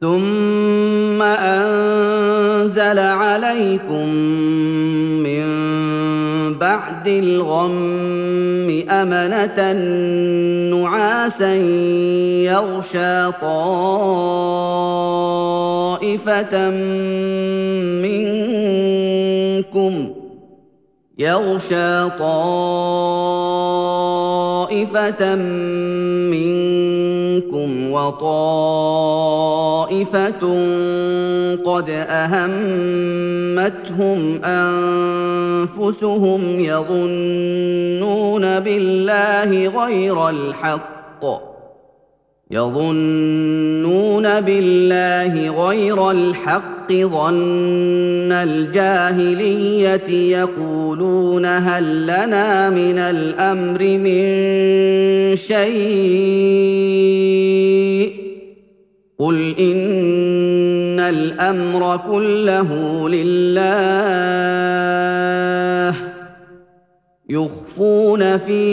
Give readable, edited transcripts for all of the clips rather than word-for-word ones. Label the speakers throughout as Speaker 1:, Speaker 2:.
Speaker 1: ثم أنزل عليكم من بعد الغم أمنة نعاسا يغشى طائفة منكم وطائفة قد أهمتهم أنفسهم يظنون بالله غير الحق ظن الجاهلية يقولون هل لنا من الأمر من شيء قل إن الأمر كله لله يخفون في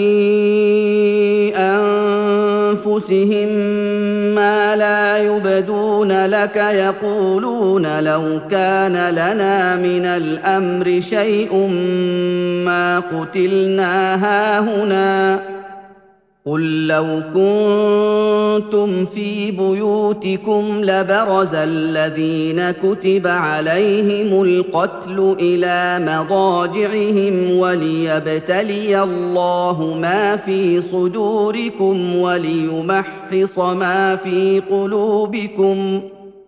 Speaker 1: أنفسهم ما لا يبدون لك يقولون لو كان لنا من الأمر شيء ما قتلنا هاهنا قل لو كنتم في بيوتكم لبرز الذين كتب عليهم القتل إلى مضاجعهم وليبتلي الله ما في صدوركم وليمحص ما في قلوبكم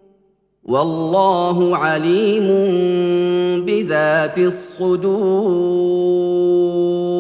Speaker 1: والله عليم بذات الصدور.